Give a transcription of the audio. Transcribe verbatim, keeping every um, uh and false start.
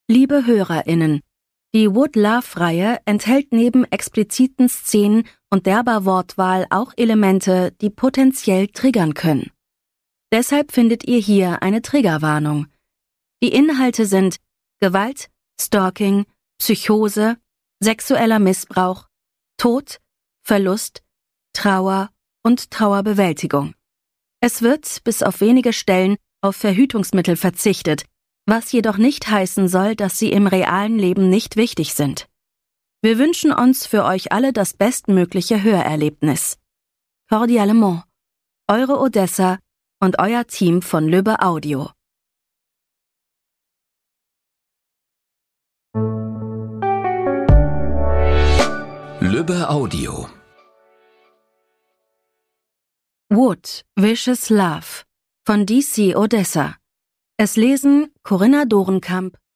Liebe HörerInnen, die Wood-Love-Reihe enthält neben expliziten Szenen und derber Wortwahl auch Elemente, die potenziell triggern können. Deshalb findet ihr hier eine Triggerwarnung. Die Inhalte sind Gewalt, Stalking, Psychose, sexueller Missbrauch, Tod, Verlust, Trauer und Trauerbewältigung. Es wird, bis auf wenige Stellen, auf Verhütungsmittel verzichtet, was jedoch nicht heißen soll, dass sie im realen Leben nicht wichtig sind. Wir wünschen uns für euch alle das bestmögliche Hörerlebnis. Cordialement, eure Odessa und euer Team von Lübbe Audio. Lübbe Audio. Wood, Vicious Love von D C Odessa. Es lesen Corinna Dorenkamp